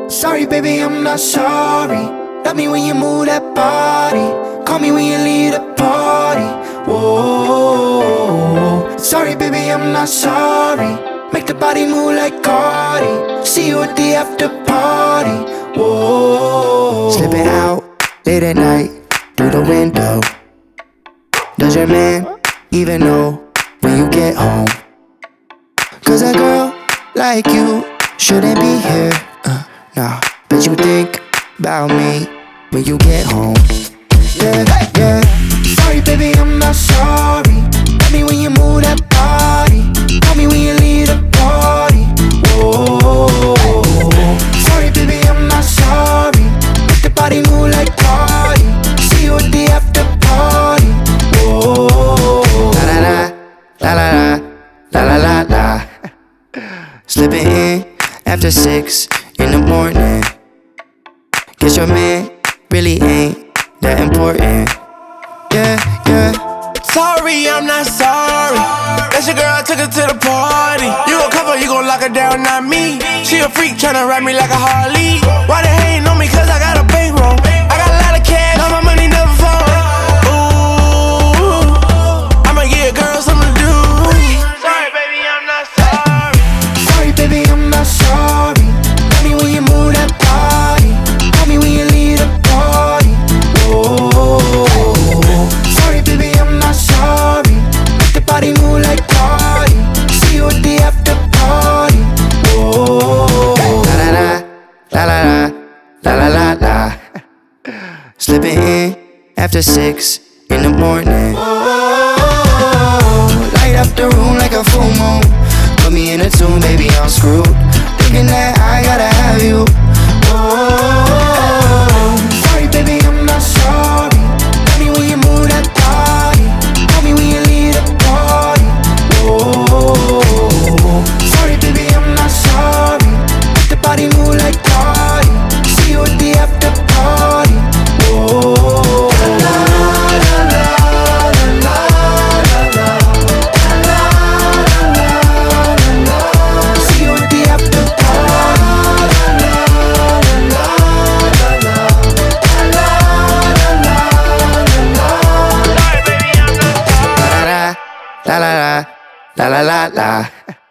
Sorry, baby, I'm not sorry. Love me when you move that body. Call me when you leave the party. Whoa. Sorry, baby, I'm not sorry. Make the body move like Cardi. See you at the after party. Whoa. Slipping out late at night through the window. Does your man even know when you get home? Cause a girl like you shouldn't be here. Nah, but you think about me when you get home. Yeah, yeah. Sorry, baby, I'm not sorry. Love me when you move that body. Call me when you leave the party. Whoa. Sorry, baby, I'm not sorry. Make the body move like Cardi. See you at the after party. Whoa. La la la, la la la, la la la la. Slipping in after 6 in the morning. Guess your man really ain't that important. Yeah, yeah. Sorry, I'm not sorry. That's your girl, I took her to the party. You gon' cover, you gon' lock her down, not me. She a freak, tryna ride me like a Harley. Why they hating on me? Cause I got a bankroll. I got a lot of cash, now my money never fall. Ooh, I'ma give a girl something to do. Sorry, baby, I'm not sorry. Sorry, baby, I'm not sorry. Love me when you move that body. Call me when you leave the party. Whoa. Sorry, baby, I'm not sorry. Make the body move like Cardi. See you at the after party. Whoa. La la la, la la la, la la la. Slipping in after 6 in the morning. Light up the room like a full moon. Put me in a tune, baby, I'm screwed. Thinking that I gotta have you. Oh, sorry, baby, I'm not sorry. Love me when you move that body. Call me when you leave the party. Oh, sorry, baby, I'm not sorry. Make the body move like Cardi. See you at the after party. Oh, la la la la la la la la. See you at the after party. La la la la, la la la la.